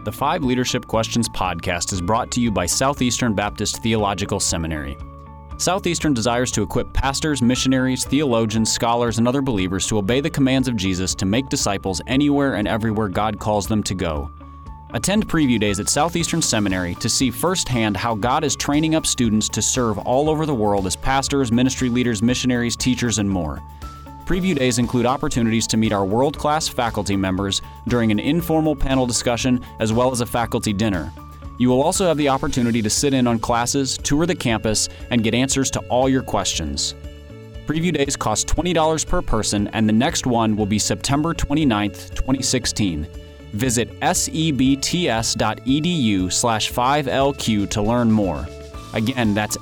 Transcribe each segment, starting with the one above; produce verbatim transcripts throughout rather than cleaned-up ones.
The Five Leadership Questions podcast is brought to you by Southeastern Baptist Theological Seminary. Southeastern desires to equip pastors, missionaries, theologians, scholars, and other believers to obey the commands of Jesus to make disciples anywhere and everywhere God calls them to go. Attend preview days at Southeastern Seminary to see firsthand how God is training up students to serve all over the world as pastors, ministry leaders, missionaries, teachers, and more. Preview days include opportunities to meet our world-class faculty members during an informal panel discussion as well as a faculty dinner. You will also have the opportunity to sit in on classes, tour the campus, and get answers to all your questions. Preview days cost twenty dollars per person, and the next one will be September twenty-ninth, twenty sixteen. Visit sebts.edu slash 5LQ to learn more. Again, that's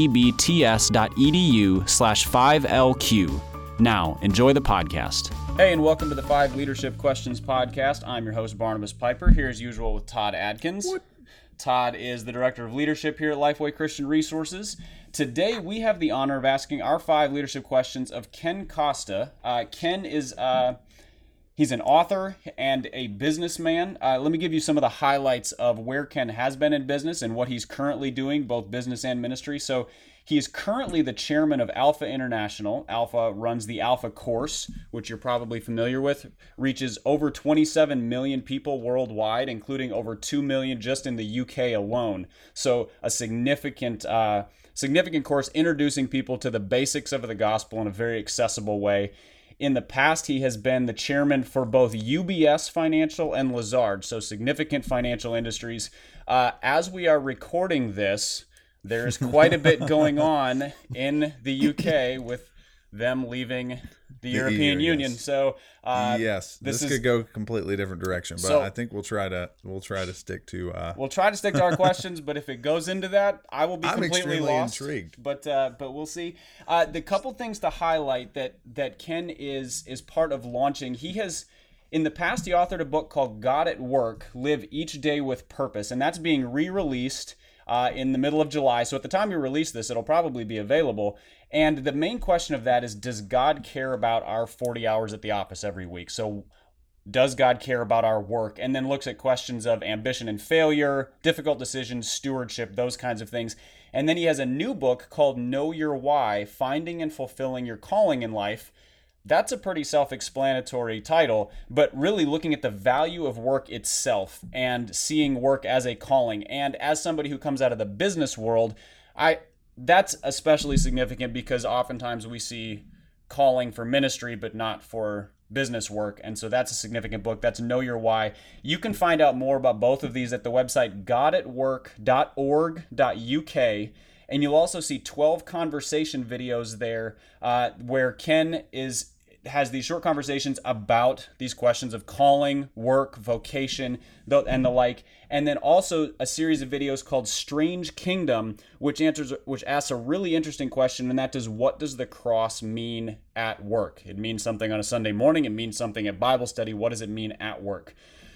sebts.edu slash 5LQ. Now, enjoy the podcast. Hey, and welcome to the Five Leadership Questions podcast. I'm your host, Barnabas Piper, here as usual with Todd Adkins. What? Todd is the Director of Leadership here at Lifeway Christian Resources. Today, we have the honor of asking our five leadership questions of Ken Costa. Uh, Ken is... Uh, He's an author and a businessman. Uh, let me give you some of the highlights of where Ken has been in business and what he's currently doing, both business and ministry. So he is currently the chairman of Alpha International. Alpha runs the Alpha Course, which you're probably familiar with, reaches over twenty-seven million people worldwide, including over two million just in the U K alone. So a significant uh, significant course introducing people to the basics of the gospel in a very accessible way. In the past, he has been the chairman for both U B S Financial and Lazard, so significant financial industries. Uh, as we are recording this, there's quite a bit going on in the U K with them leaving the, the European E U, Union. Yes. So uh, yes, this, this is, could go a completely different direction, but so, I think we'll try to we'll try to stick to uh, we'll try to stick to our questions. But if it goes into that, I will be I'm completely lost. Intrigued. But uh, but we'll see. Uh, the couple things to highlight that that Ken is is part of launching. He has. In the past, he authored a book called God at Work: Live Each Day with Purpose, and that's being re-released uh, in the middle of July. So at the time you release this, it'll probably be available. And the main question of that is, does God care about our forty hours at the office every week? So does God care about our work? And then looks at questions of ambition and failure, difficult decisions, stewardship, those kinds of things. And then he has a new book called Know Your Why: Finding and Fulfilling Your Calling in Life. That's a pretty self-explanatory title, but really looking at the value of work itself and seeing work as a calling. And as somebody who comes out of the business world, I that's especially significant because oftentimes we see calling for ministry, but not for business work. And so that's a significant book. That's Know Your Why. You can find out more about both of these at the website god at work dot org dot U K. And you'll also see twelve conversation videos there uh, where Ken is has these short conversations about these questions of calling, work, vocation, and the like. And then also a series of videos called Strange Kingdom, which answers, which asks a really interesting question, and that is, what does the cross mean at work? It means something on a Sunday morning. It means something at Bible study. What does it mean at work?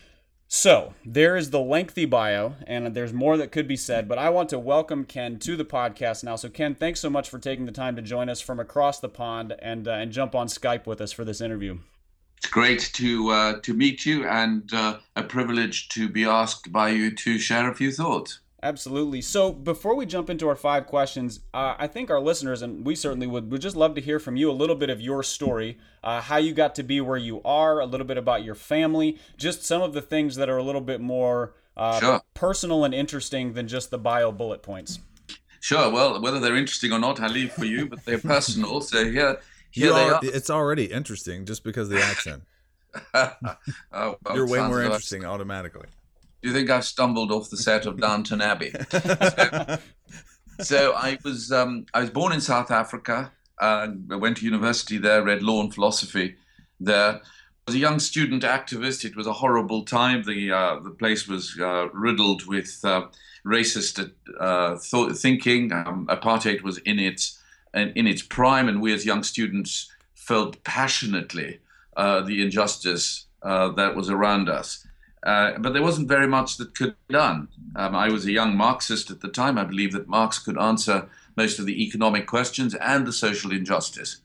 So there is the lengthy bio, and there's more that could be said, but I want to welcome Ken to the podcast now. So Ken, thanks so much for taking the time to join us from across the pond and uh, and jump on Skype with us for this interview. It's great to uh, to meet you, and uh, a privilege to be asked by you to share a few thoughts. Absolutely. So before we jump into our five questions, uh, I think our listeners, and we certainly would, would just love to hear from you a little bit of your story, uh, how you got to be where you are, a little bit about your family, just some of the things that are a little bit more uh, sure. personal and interesting than just the bio bullet points. Sure. Well, whether they're interesting or not, I leave for you, but they're personal. So here, here you they are, are. It's already interesting just because of the accent. oh, well, You're way more interesting like... automatically. Do you think I've stumbled off the set of Downton Abbey? so, so I was um, I was born in South Africa. Uh, I went to university there, read law and philosophy there. I was a young student activist. It was a horrible time. The uh, the place was uh, riddled with uh, racist uh, th- thinking. Um, apartheid was in its in, in its prime, and we as young students felt passionately uh, the injustice uh, that was around us. Uh, but there wasn't very much that could be done. Um, I was a young Marxist at the time. I believed that Marx could answer most of the economic questions and the social injustice.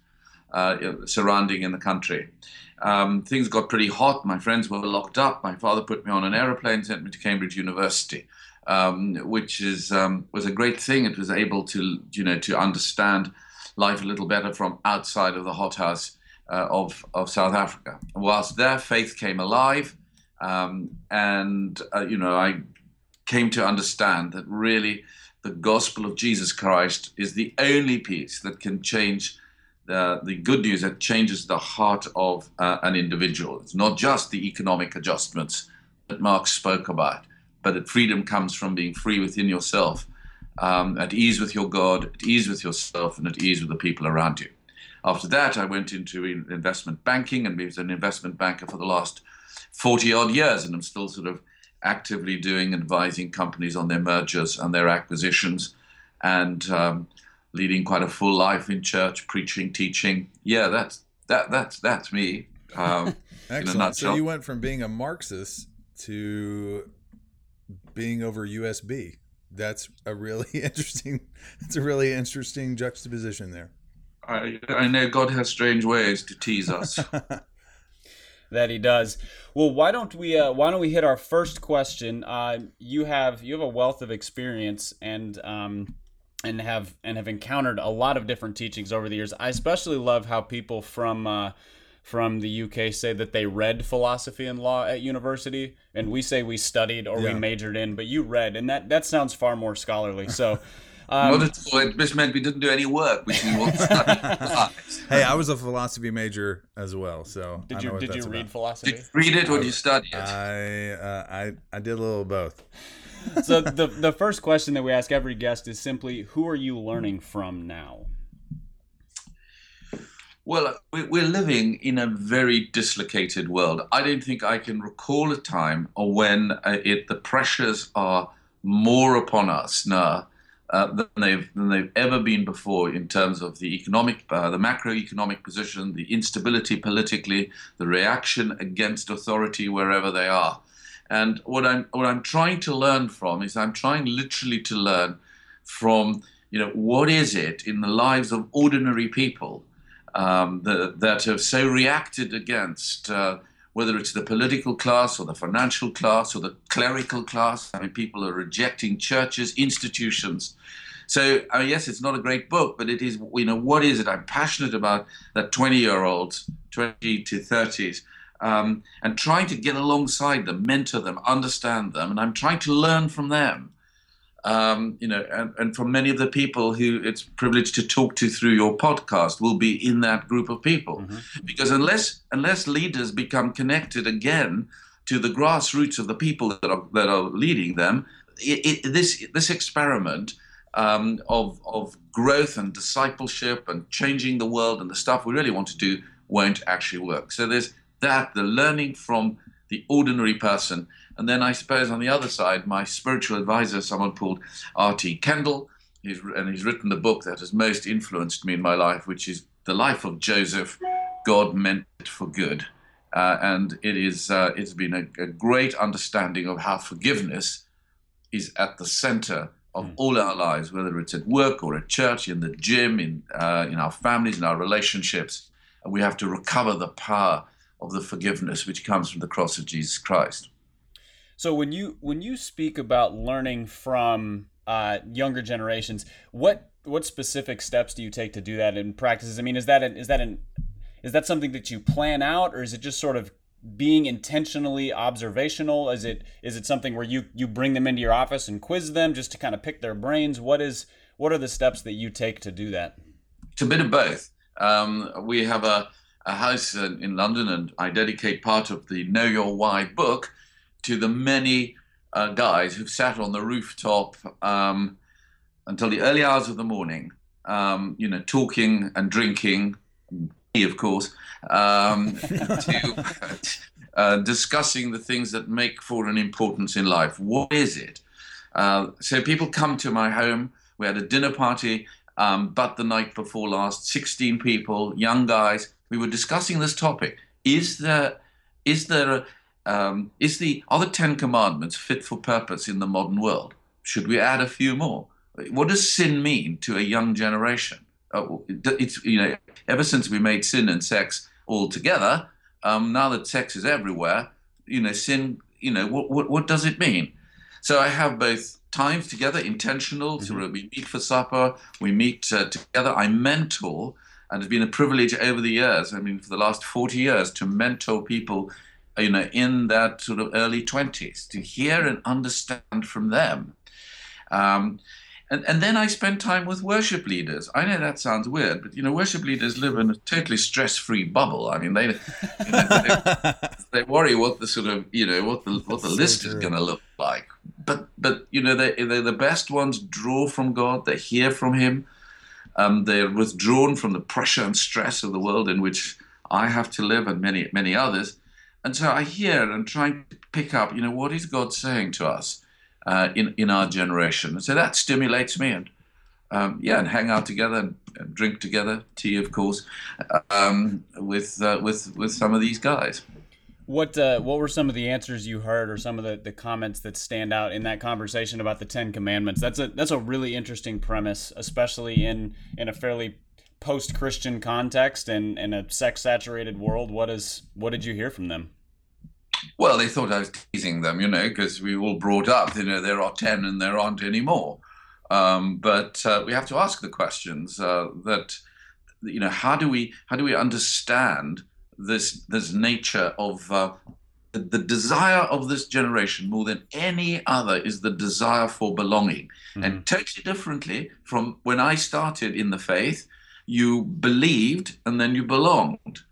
uh, surrounding in the country. Um, things got pretty hot. My friends were locked up. My father put me on an aeroplane, sent me to Cambridge University, um, which is um, was a great thing. It was able to, you know, to understand life a little better from outside of the hothouse uh, of of South Africa. Whilst there, faith came alive, um, and uh, you know, I came to understand that really the gospel of Jesus Christ is the only piece that can change the, the good news, that changes the heart of uh, an individual. It's not just the economic adjustments that Mark spoke about, but that freedom comes from being free within yourself, um, at ease with your God, at ease with yourself, and at ease with the people around you. After that, I went into investment banking and was an investment banker for the last forty odd years, and I'm still sort of actively doing, advising companies on their mergers and their acquisitions, and um, leading quite a full life in church, preaching, teaching. Yeah, that's that that's that's me. Um, Excellent. So you went from being a Marxist to being over U S B. That's a really interesting. That's a really interesting juxtaposition there. I I know God has strange ways to tease us. That he does. Well, why don't we uh, why don't we hit our first question? Uh, you have you have a wealth of experience and um, and have and have encountered a lot of different teachings over the years. I especially love how people from uh, from the U K say that they read philosophy and law at university, and we say we studied or yeah. we majored in, but you read, and that that sounds far more scholarly. So. Um, Not at all. It just meant we didn't do any work, which we want to study. Hey, I was a philosophy major as well, so did I you know what did that's you read about. philosophy? Did you read it or did you study it? I uh, I I did a little of both. So the the first question that we ask every guest is simply, who are you learning from now? Well, we're living in a very dislocated world. I don't think I can recall a time when uh, it the pressures are more upon us now. Uh, than they've than they've ever been before in terms of the economic, uh, the macroeconomic position, the instability politically, the reaction against authority wherever they are. And what I'm what I'm trying to learn from is I'm trying literally to learn from, you know, what is it in the lives of ordinary people um, that that have so reacted against. Uh, whether it's the political class or the financial class or the clerical class. I mean, people are rejecting churches, institutions. So, I mean, yes, it's not a great book, but it is, you know, what is it? I'm passionate about that twenty-year-olds, twenty to thirties, um, and trying to get alongside them, mentor them, understand them, and I'm trying to learn from them. Um, you know, and, and from many of the people who it's privileged to talk to through your podcast will be in that group of people. Mm-hmm. Because unless unless leaders become connected again to the grassroots of the people that are that are leading them, it, it, this this experiment um, of of growth and discipleship and changing the world and the stuff we really want to do won't actually work. So there's that, the learning from the ordinary person. And then I suppose on the other side, my spiritual advisor, someone called R T Kendall, he's, and he's written the book that has most influenced me in my life, which is The Life of Joseph, God Meant It for Good. Uh, and it is, uh, it's been a, a great understanding of how forgiveness is at the center of mm. all our lives, whether it's at work or at church, in the gym, in, uh, in our families, in our relationships. And we have to recover the power of the forgiveness which comes from the cross of Jesus Christ. So when you when you speak about learning from uh, younger generations, what what specific steps do you take to do that in practices? I mean, is that an, is that an is that something that you plan out, or is it just sort of being intentionally observational? Is it is it something where you you bring them into your office and quiz them just to kind of pick their brains? What is what are the steps that you take to do that? It's a bit of both. Um, we have a a house in, in London, and I dedicate part of the Know Your Why book to the many uh, guys who've sat on the rooftop um, until the early hours of the morning, um, you know, talking and drinking, me, of course, um, to, uh, discussing the things that make for an importance in life. What is it? Uh, so people come to my home. We had a dinner party, um, but the night before last, sixteen people, young guys. We were discussing this topic. Is there, is there a, um, is the, are the Ten Commandments fit for purpose in the modern world? Should we add a few more? What does sin mean to a young generation? uh, it's, you know, ever since we made sin and sex all together, um, now that sex is everywhere, you know, sin, you know, what, what, what does it mean? So I have both times together, intentional, mm-hmm. so we meet for supper, we meet uh, together, I mentor, and it's been a privilege over the years, I mean, for the last forty years, to mentor people, you know, in that sort of early twenties, to hear and understand from them. Um, and, and then I spend time with worship leaders. I know that sounds weird, but, you know, worship leaders live in a totally stress-free bubble. I mean, they you know, they, they worry what the sort of, you know, what the what the list is going to look like. But, but you know, they, they're the best ones, draw from God, they hear from him. Um, they're withdrawn from the pressure and stress of the world in which I have to live, and many, many others. And so I hear and try to pick up, you know, what is God saying to us uh, in, in our generation? And so that stimulates me, and um, yeah, and hang out together and, and drink together, tea, of course, um, with, uh, with, with some of these guys. What uh, what were some of the answers you heard, or some of the, the comments that stand out in that conversation about the Ten Commandments? That's a that's a really interesting premise, especially in, in a fairly post-Christian context and in a sex-saturated world. What is what did you hear from them? Well, they thought I was teasing them, you know, because we all brought up, you know, there are ten and there aren't any more. Um, but uh, we have to ask the questions uh, that, you know, how do we how do we understand this this nature of uh, the, the desire of this generation more than any other is the desire for belonging. Mm-hmm. And totally differently from when I started in the faith, you believed and then you belonged.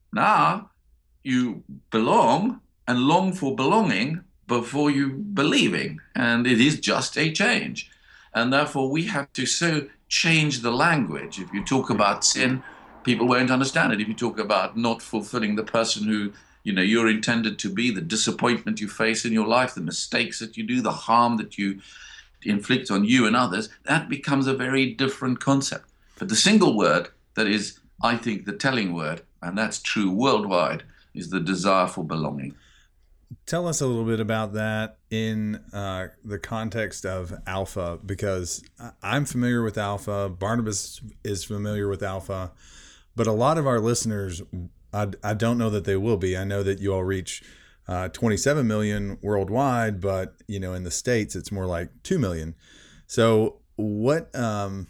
Now you belong and long for belonging before you believing, and it is just a change. And therefore we have to so change the language. If you talk about sin, people won't understand it. If you talk about not fulfilling the person who, you know, you're intended to be, the disappointment you face in your life, the mistakes that you do, the harm that you inflict on you and others, that becomes a very different concept. But the single word that is, I think, the telling word, and that's true worldwide, is the desire for belonging. Tell us a little bit about that in uh, the context of Alpha, because I'm familiar with Alpha. Barnabas is familiar with Alpha. But a lot of our listeners, I, I don't know that they will be. I know that you all reach uh, twenty-seven million worldwide, but you know, in the States, it's more like two million. So what, um,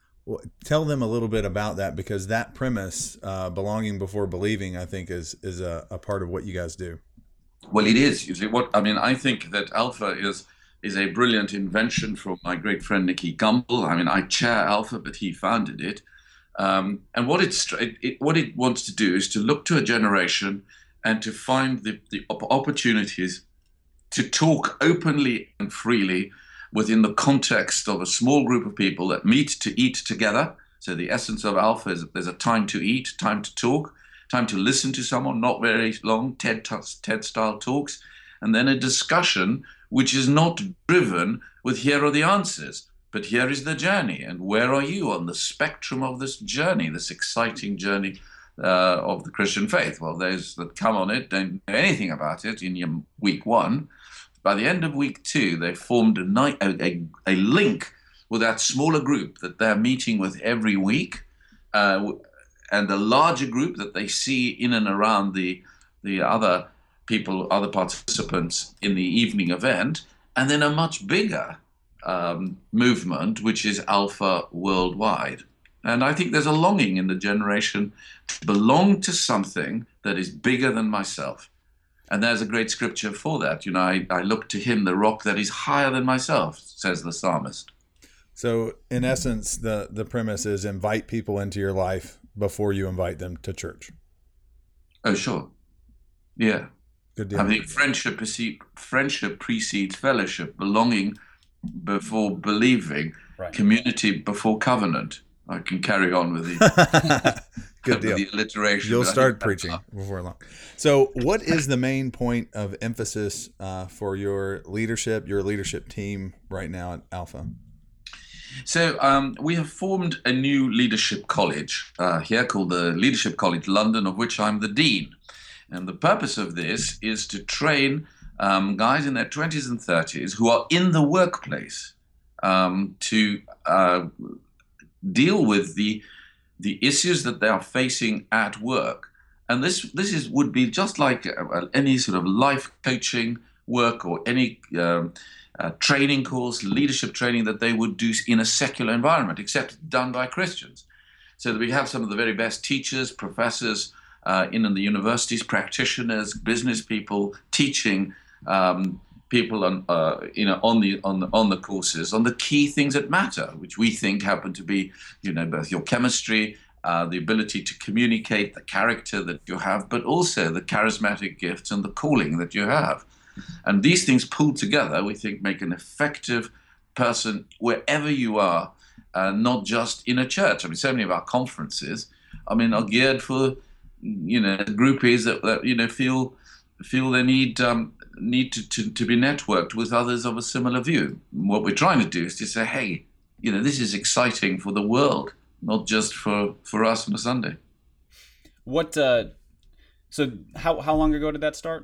tell them a little bit about that, because that premise, uh, belonging before believing, I think is, is a, a part of what you guys do. Well, it is. You see, what I mean, I think that Alpha is is a brilliant invention from my great friend Nicky Gumbel. I mean, I chair Alpha, but he founded it. Um, and what it's it, it, what it wants to do is to look to a generation and to find the, the opportunities to talk openly and freely within the context of a small group of people that meet to eat together. So the essence of Alpha is there's a time to eat, time to talk, time to listen to someone, not very long, TED, TED style talks, and then a discussion which is not driven with here are the answers, but here is the journey, and where are you on the spectrum of this journey, this exciting journey uh, of the Christian faith? Well, those that come on it don't know anything about it in your week one. By the end of week two, they formed a, night, a, a, a link with that smaller group that they're meeting with every week, uh, and the larger group that they see in and around the the other people, other participants in the evening event, and then a much bigger um, movement, which is Alpha worldwide. And I think there's a longing in the generation to belong to something that is bigger than myself. And there's a great scripture for that. You know, I, I look to him, the rock that is higher than myself, says the psalmist. So in essence, the, the premise is invite people into your life before you invite them to church. Oh, sure. Yeah. Good deal. I think friendship, precedes, friendship precedes fellowship, belonging before believing, right. Community before covenant. I can carry on with the, Good deal. the alliteration. You'll start preaching before long. So what is the main point of emphasis uh, for your leadership, your leadership team right now at Alpha? So um, we have formed a new leadership college uh, here called the Leadership College London, of which I'm the dean. And the purpose of this is to train um, guys in their twenties and thirties who are in the workplace um, to uh, deal with the the issues that they are facing at work. And this this is would be just like uh, any sort of life coaching work or any um, uh, training course, leadership training that they would do in a secular environment, except done by Christians. So that we have some of the very best teachers, professors uh, in, in the universities, practitioners, business people teaching um, people on uh, you know on the on the on the courses on the key things that matter, which we think happen to be you know both your chemistry, uh, the ability to communicate, the character that you have, but also the charismatic gifts and the calling that you have. And these things pulled together, we think, make an effective person wherever you are, uh, not just in a church. I mean, so many of our conferences, I mean, are geared for you know groupies that, that you know feel feel they need. Um, need to, to, to be networked with others of a similar view. What we're trying to do is to say, hey, you know, this is exciting for the world, not just for, for us on a Sunday. What, uh, so how, how long ago did that start?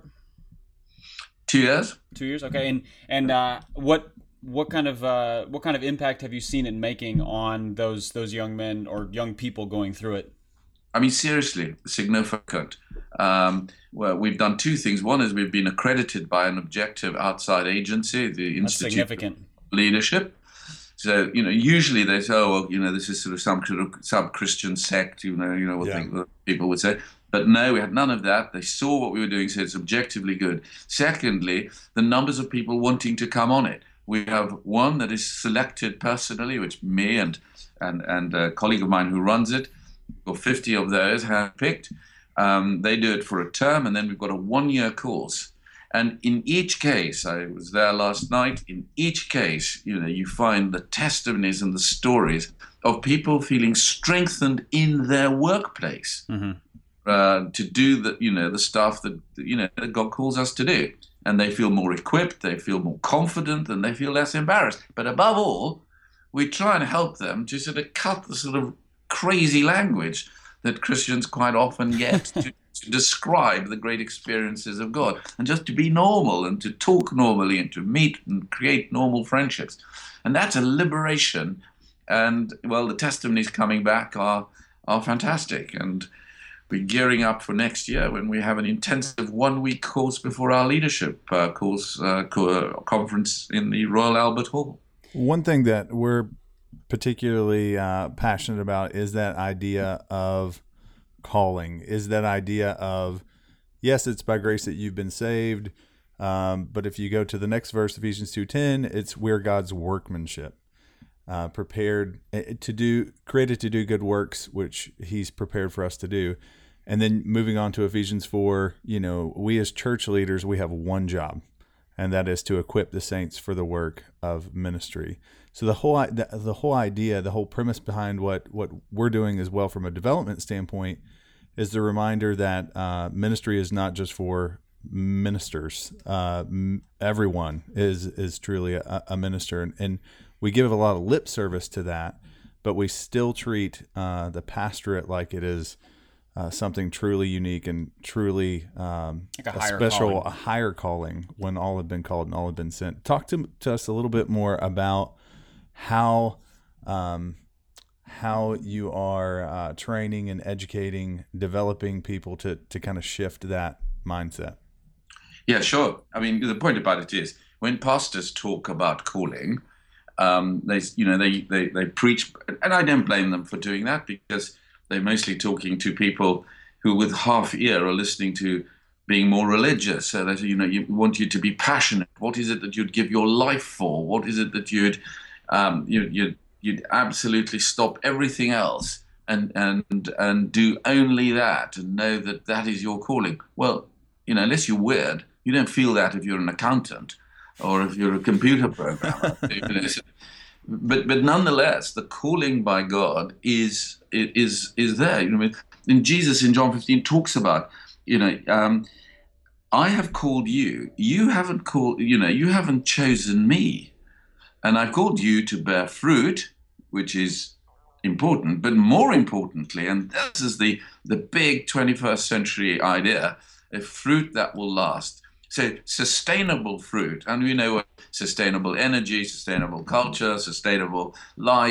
Two years. Two years. Okay. And, and, uh, what, what kind of, uh, what kind of impact have you seen it making on those, those young men or young people going through it? I mean, seriously, significant. Um, well, we've done two things. One is we've been accredited by an objective outside agency, the That's Institute significant. of Leadership. So, you know, usually they say, oh, well, you know, this is sort of some sort of sub-Christian sect, you know, you know what, Yeah. think, what people would say. But no, we had none of that. They saw what we were doing, so it's objectively good. Secondly, the numbers of people wanting to come on it. We have one that is selected personally, which me and, and, and a colleague of mine who runs it, or fifty of those have picked. Um, they do it for a term, and then we've got a one-year course. And in each case, I was there last night, in each case, you know, you find the testimonies and the stories of people feeling strengthened in their workplace Mm-hmm. uh, to do the, you know, the stuff that, you know, that God calls us to do. And they feel more equipped, they feel more confident, and they feel less embarrassed. But above all, we try and help them to sort of cut the sort of crazy language that Christians quite often get to, to describe the great experiences of God, and just to be normal and to talk normally and to meet and create normal friendships. And that's a liberation. And well, the testimonies coming back are are fantastic. And we're gearing up for next year when we have an intensive one-week course before our leadership uh, course uh, co- conference in the Royal Albert Hall. One thing that we're particularly uh, passionate about is that idea of calling, is that idea of, yes, it's by grace that you've been saved. Um, but if you go to the next verse, Ephesians two ten, it's we're God's workmanship, uh, prepared to do, created to do good works, which he's prepared for us to do. And then moving on to Ephesians four, you know, we as church leaders, we have one job, and that is to equip the saints for the work of ministry. So the whole the, the whole idea, the whole premise behind what, what we're doing as well from a development standpoint is the reminder that uh, ministry is not just for ministers. Uh, m- everyone is is truly a, a minister, and, and we give a lot of lip service to that, but we still treat uh, the pastorate like it is uh, something truly unique and truly um, Like a a higher special, calling. a higher calling when all have been called and all have been sent. Talk to, to us a little bit more about how um, how you are uh, training and educating, developing people to to kind of shift that mindset. Yeah, sure. I mean, the point about it is when pastors talk about calling, um, they you know they, they they preach, and I don't blame them for doing that, because they're mostly talking to people who, with half ear, are listening to being more religious. So that you know you want you to be passionate. What is it that you'd give your life for? What is it that you'd um, you you'd you'd absolutely stop everything else and and and do only that, and know that that is your calling? Well, you know, unless you're weird, you don't feel that if you're an accountant or if you're a computer programmer. You know, so- but but nonetheless, the calling by God is is is there. You know, in Jesus in John fifteen talks about, you know, um, I have called you. You haven't called. You know, you haven't chosen me, and I've called you to bear fruit, which is important. But more importantly, and this is the the big twenty-first century idea, a fruit that will last. So sustainable fruit, and we know what sustainable energy, sustainable culture, sustainable life,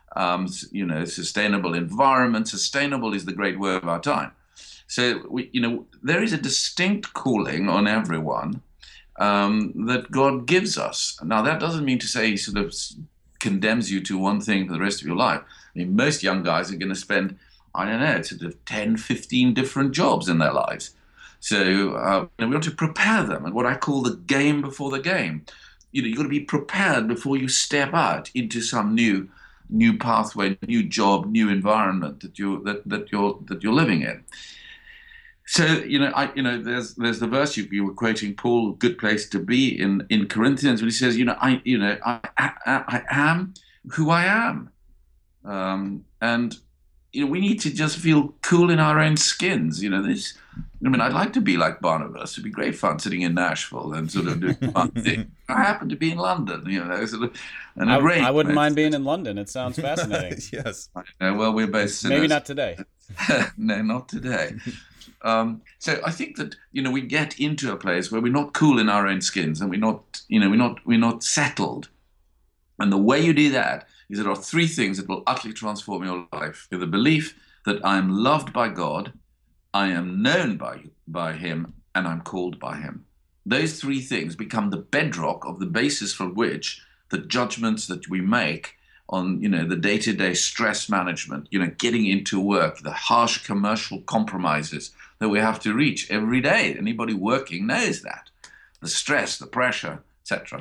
um, s- you know, sustainable environment. Sustainable is the great word of our time. So, we, you know, there is a distinct calling on everyone um, that God gives us. Now, that doesn't mean to say he sort of s- condemns you to one thing for the rest of your life. I mean, most young guys are going to spend, I don't know, sort of ten, fifteen different jobs in their lives. So uh, you know, we want to prepare them, and what I call the game before the game. You know, you've got to be prepared before you step out into some new, new pathway, new job, new environment that you that, that you're that you're living in. So you know, I you know, there's there's the verse you, you were quoting, Paul, good place to be in in Corinthians, when he says, you know, I you know, I I, I am who I am, um, and you know, we need to just feel cool in our own skins. You know, this. I mean, I'd like to be like Barnabas. It'd be great fun sitting in Nashville and sort of doing fun things. I happen to be in London, you know, sort of, and it I, rained. I wouldn't mind being in London. It sounds fascinating. Yes. Uh, well, we're both sinners. Maybe not today. No, not today. Um, so I think that you know we get into a place where we're not cool in our own skins, and we're not, you know, we're not we're not settled. And the way you do that is there are three things that will utterly transform your life: the belief that I am loved by God, I am known by by Him, and I'm called by Him. Those three things become the bedrock of the basis for which the judgments that we make on, you know, the day-to-day stress management, you know, getting into work, the harsh commercial compromises that we have to reach every day. Anybody working knows that. The stress, the pressure, et cetera.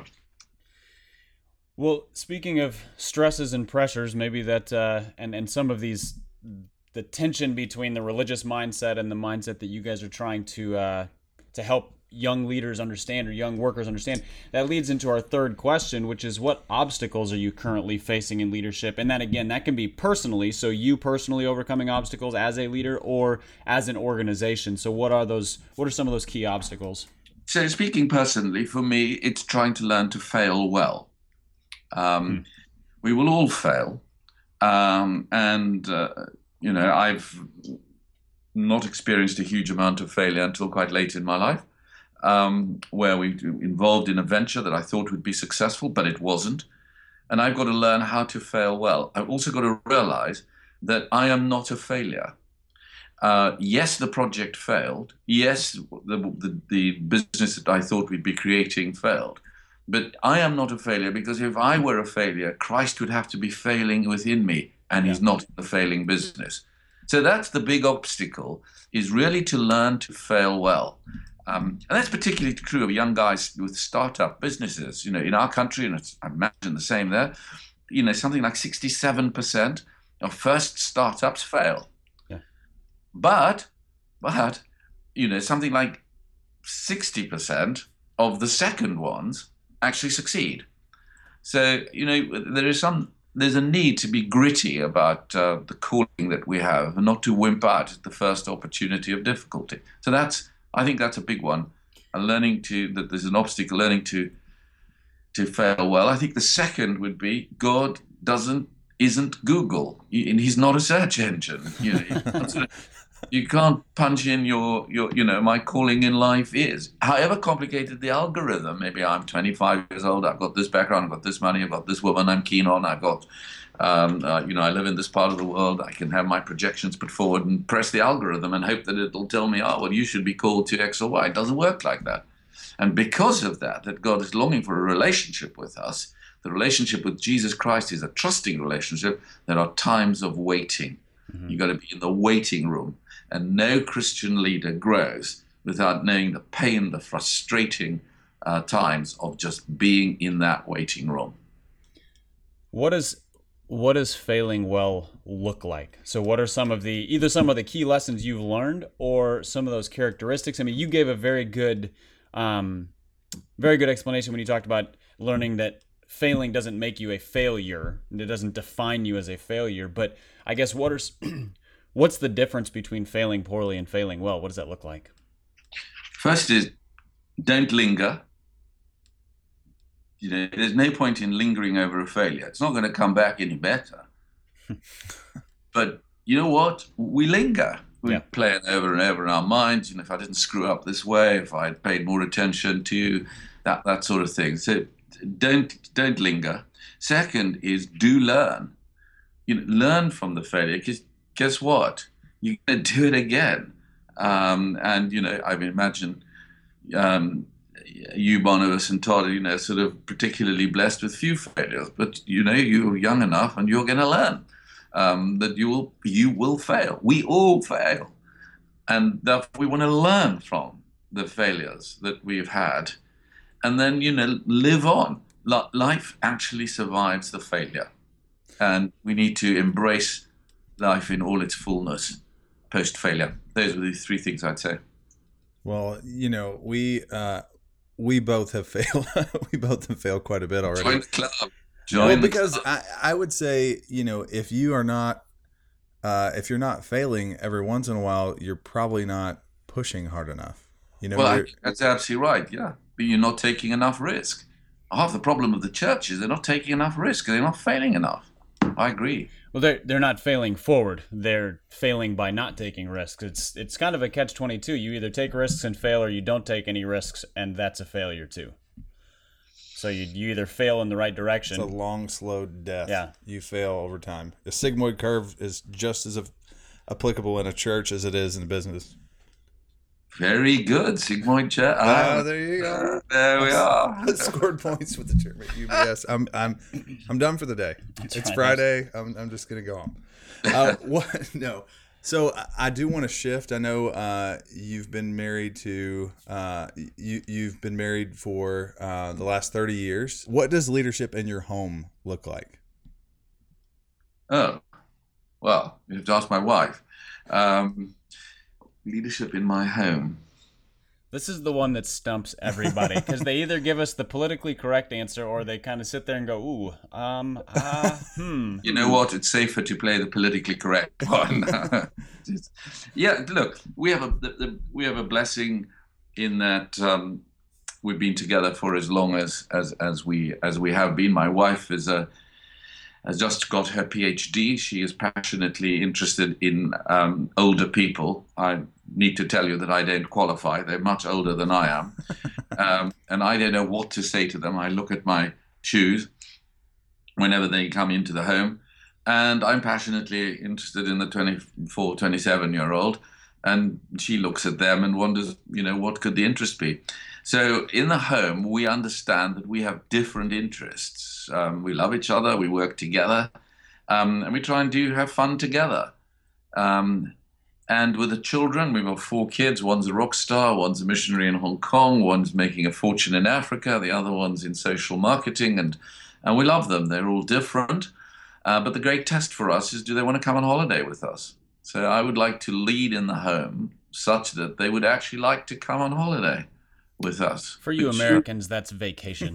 Well, speaking of stresses and pressures, maybe that uh, and and some of these, the tension between the religious mindset and the mindset that you guys are trying to uh, to help young leaders understand or young workers understand, that leads into our third question, which is, what obstacles are you currently facing in leadership? And that, again, that can be personally, so you personally overcoming obstacles as a leader, or as an organization. So what are those? What are some of those key obstacles? So speaking personally, for me, it's trying to learn to fail well. Um, hmm. We will all fail. Um, and, uh, you know, I've not experienced a huge amount of failure until quite late in my life, um, where we were involved in a venture that I thought would be successful, but it wasn't. And I've got to learn how to fail well. I've also got to realize that I am not a failure. Uh, yes, the project failed. Yes, the, the, the business that I thought we'd be creating failed. But I am not a failure, because if I were a failure, Christ would have to be failing within me, and yeah. He's not in the failing business. So that's the big obstacle, is really to learn to fail well. Um, and that's particularly true of young guys with startup businesses. You know, in our country, and it's, I imagine the same there, you know, something like sixty-seven percent of first startups fail. Yeah. But, but, you know, something like sixty percent of the second ones actually succeed. So, you know, there is some, there's a need to be gritty about uh, the calling that we have, and not to wimp out at the first opportunity of difficulty. So that's, I think that's a big one. And learning to, that there's an obstacle, learning to to fail well. I think the second would be, God doesn't, isn't Google, and He's not a search engine. You know, you can't punch in your, your, you know, my calling in life is. However complicated the algorithm, maybe I'm twenty-five years old, I've got this background, I've got this money, I've got this woman I'm keen on, I've got, um, uh, you know, I live in this part of the world, I can have my projections put forward and press the algorithm and hope that it'll tell me, oh, well, you should be called to X or Y. It doesn't work like that. And because of that, that God is longing for a relationship with us, the relationship with Jesus Christ is a trusting relationship. There are times of waiting. Mm-hmm. You've got to be in the waiting room. And no Christian leader grows without knowing the pain, the frustrating uh, times of just being in that waiting room. What is what does failing well look like? So what are some of the, either some of the key lessons you've learned, or some of those characteristics? I mean, you gave a very good, um, very good explanation when you talked about learning that failing doesn't make you a failure, and it doesn't define you as a failure. But I guess what are what's the difference between failing poorly and failing well? What does that look like? First is, don't linger. You know, there's no point in lingering over a failure. It's not going to come back any better. But you know what? We linger. We yeah. play it over and over in our minds. You know, if I didn't screw up this way, if I had paid more attention to that, that sort of thing. So don't don't linger. Second is, do learn. you know, learn from the failure. Because guess what? You're going to do it again. Um, and, you know, I imagine um, you, Barnabas, and Todd, you know, sort of particularly blessed with few failures. But, you know, you're young enough and you're going to learn um, that you will, you will fail. We all fail. And therefore we want to learn from the failures that we've had and then, you know, live on. Life actually survives the failure. And we need to embrace life in all its fullness post-failure. Those are the three things I'd say. Well, you know, we uh, we both have failed. we both have failed quite a bit already. Join the club. Join well, the because club. I, I would say, you know, if you are not, uh, if you're not failing every once in a while, you're probably not pushing hard enough. You know, well, I, that's absolutely right. Yeah, but you're not taking enough risk. Half the problem of the church is they're not taking enough risk. They're not failing enough. I agree. Well, they're they're not failing forward. They're failing by not taking risks. It's it's kind of a catch twenty-two. You either take risks and fail, or you don't take any risks, and that's a failure too. So you you either fail in the right direction. It's a long, slow death. Yeah. You fail over time. The sigmoid curve is just as applicable in a church as it is in a business. Very good, sigmoid church. Ah, there you go. There we are. I scored points with the term at U B S. I'm I'm I'm done for the day. That's it's right. Friday. I'm I'm just gonna go home. Uh, what? No. So I, I do want to shift. I know uh, you've been married to uh, you you've been married for uh, the last thirty years. What does leadership in your home look like? Oh, well, you have to ask my wife. Um, leadership in my home. This is the one that stumps everybody because they either give us the politically correct answer or they kind of sit there and go, "Ooh, um, uh, hmm." You know what? It's safer to play the politically correct one. Yeah, look, we have a the, the, we have a blessing in that um, we've been together for as long as as as we as we have been. My wife is a has just got her PhD. She is passionately interested in um, older people. I need to tell you that I don't qualify. They're much older than I am. um, and I don't know what to say to them. I look at my shoes whenever they come into the home, and I'm passionately interested in the twenty-four, twenty-seven-year-old, and she looks at them and wonders, you know, what could the interest be? So in the home, we understand that we have different interests. Um, we love each other, we work together, um, and we try and do have fun together. Um, and with the children, we've got four kids. One's a rock star, one's a missionary in Hong Kong, one's making a fortune in Africa, the other one's in social marketing, and, and we love them. They're all different. Uh, but the great test for us is, do they want to come on holiday with us? So I would like to lead in the home such that they would actually like to come on holiday with us. For you Which- Americans, that's vacation.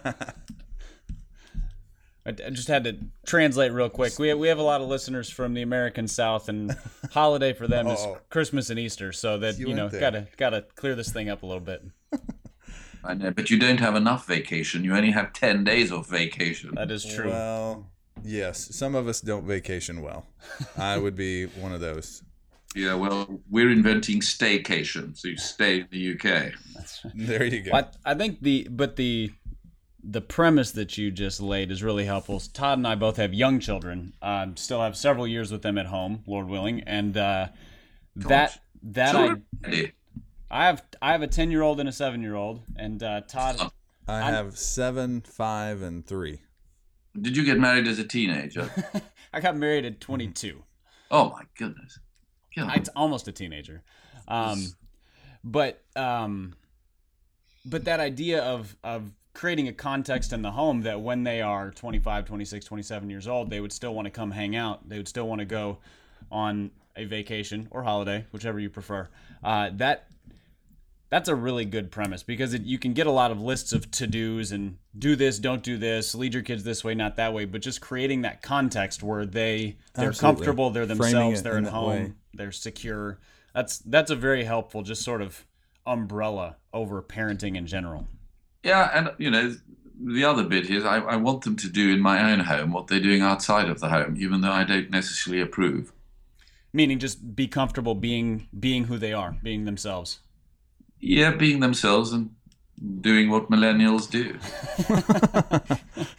I I just had to translate real quick. We we have a lot of listeners from the American South, and holiday for them is Oh. Christmas and Easter. So that You you know, went there. gotta gotta clear this thing up a little bit. I know, but you don't have enough vacation. You only have ten days of vacation. That is true. Well, yes. Some of us don't vacation well. I would be one of those. Yeah, well, we're inventing staycation, so you stay in the U K. There you go. I, I think the but the the premise that you just laid is really helpful. Todd and I both have young children. Um, still have several years with them at home, Lord willing, and uh, that that I Children ready. I have I have a ten year old and a seven year old, and uh, Todd. I have seven, five, and three. Did you get married as a teenager? I got married at twenty-two. Oh my goodness. God. It's almost a teenager. Um, but um, but that idea of of creating a context in the home that when they are twenty-five, twenty-six, twenty-seven years old, they would still want to come hang out. They would still want to go on a vacation or holiday, whichever you prefer. Uh, that that's a really good premise because it, you can get a lot of lists of to-dos and do this, don't do this, lead your kids this way, not that way. But just creating that context where they they're Absolutely. comfortable, they're Framing themselves, it they're in at that home, way. they're secure. That's that's a very helpful just sort of umbrella over parenting in general. Yeah, and you know, the other bit is I, I want them to do in my own home what they're doing outside of the home, even though I don't necessarily approve. Meaning just be comfortable being being who they are, being themselves. Yeah, being themselves and doing what millennials do.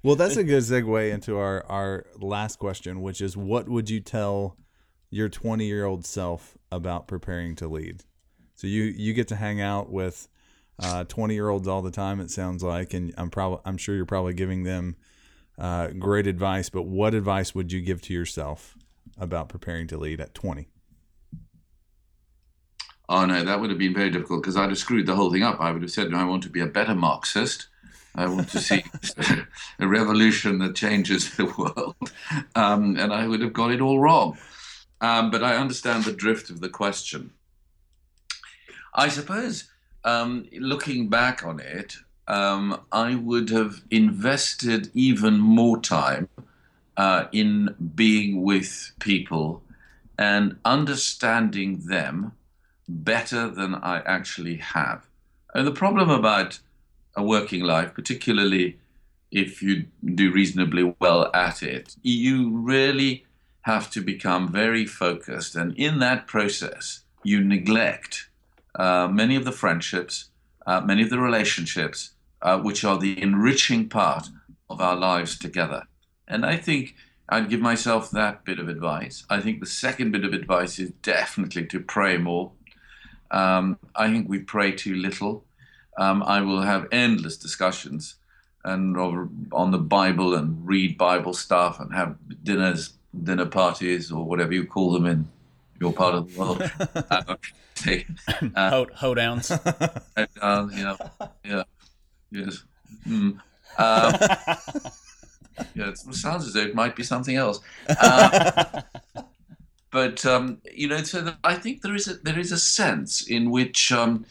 Well, that's a good segue into our, our last question, which is, what would you tell your twenty-year-old self about preparing to lead? So you, you get to hang out with uh, twenty-year-olds all the time, it sounds like, and I'm probably I'm sure you're probably giving them uh, great advice. But what advice would you give to yourself about preparing to lead at twenty? Oh no, that would have been very difficult because I'd have screwed the whole thing up. I would have said, no, I want to be a better Marxist. I want to see a revolution that changes the world. Um, and I would have got it all wrong. Um, but I understand the drift of the question. I suppose, um, looking back on it, um, I would have invested even more time uh, in being with people and understanding them better than I actually have. And the problem about a working life, particularly if you do reasonably well at it, you really have to become very focused. And in that process, you neglect uh, many of the friendships, uh, many of the relationships, uh, which are the enriching part of our lives together. And I think I'd give myself that bit of advice. I think the second bit of advice is definitely to pray more. Um, I think we pray too little. Um, I will have endless discussions and over, on the Bible and read Bible stuff and have dinners, dinner parties, or whatever you call them in your part of the world. uh, uh, Ho- Hoedowns. Uh, yeah, yeah, yes. Mm. Um, yeah, it sounds as though it might be something else. Um, but um, you know, so that I think there is a there is a sense in which. Um,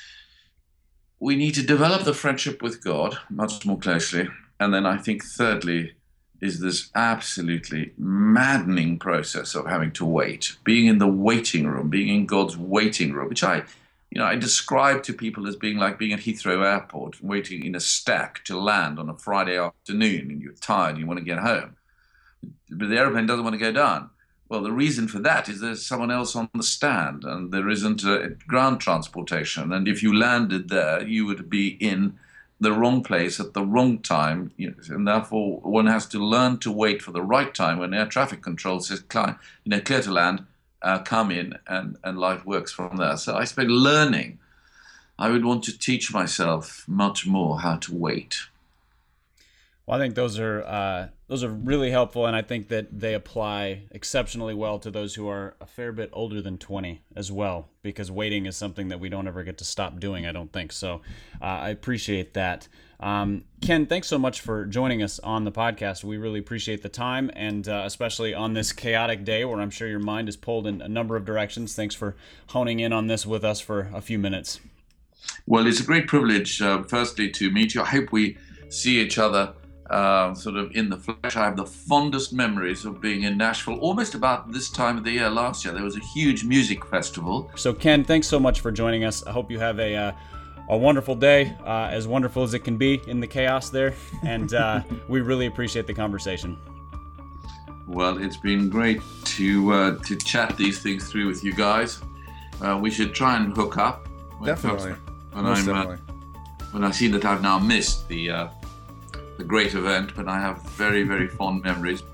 We need to develop the friendship with God much more closely. And then I think thirdly is this absolutely maddening process of having to wait, being in the waiting room, being in God's waiting room, which I, you know, I describe to people as being like being at Heathrow Airport, waiting in a stack to land on a Friday afternoon, and you're tired and you want to get home. But the airplane doesn't want to go down. Well, the reason for that is there's someone else on the stand and there isn't a ground transportation. And if you landed there, you would be in the wrong place at the wrong time. You know, and therefore, one has to learn to wait for the right time when air traffic control says, you know, clear to land, uh, come in, and, and life works from there. So I suppose learning, I would want to teach myself much more how to wait. Well, I think those are uh, those are really helpful, and I think that they apply exceptionally well to those who are a fair bit older than twenty as well, because waiting is something that we don't ever get to stop doing, I don't think. So uh, I appreciate that. Um, Ken, thanks so much for joining us on the podcast. We really appreciate the time, and uh, especially on this chaotic day where I'm sure your mind is pulled in a number of directions. Thanks for honing in on this with us for a few minutes. Well, it's a great privilege, uh, firstly, to meet you. I hope we see each other Uh, sort of in the flesh. I have the fondest memories of being in Nashville almost about this time of the year last year. There was a huge music festival. So Ken, thanks so much for joining us. I hope you have a uh, a wonderful day, uh, as wonderful as it can be in the chaos there, and uh, we really appreciate the conversation. Well, it's been great to uh, to chat these things through with you guys. Uh, we should try and hook up. When definitely. When, Most I'm, definitely. Uh, when I see that I've now missed the uh, the great event, but I have very, very fond memories.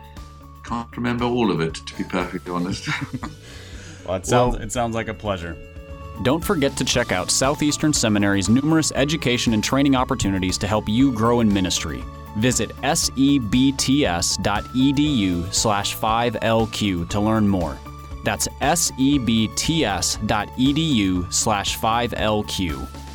Can't remember all of it, to be perfectly honest. Well, it sounds well, it sounds like a pleasure. Don't forget to check out Southeastern Seminary's numerous education and training opportunities to help you grow in ministry. Visit sebts.edu slash 5LQ to learn more. That's sebts.edu slash 5LQ.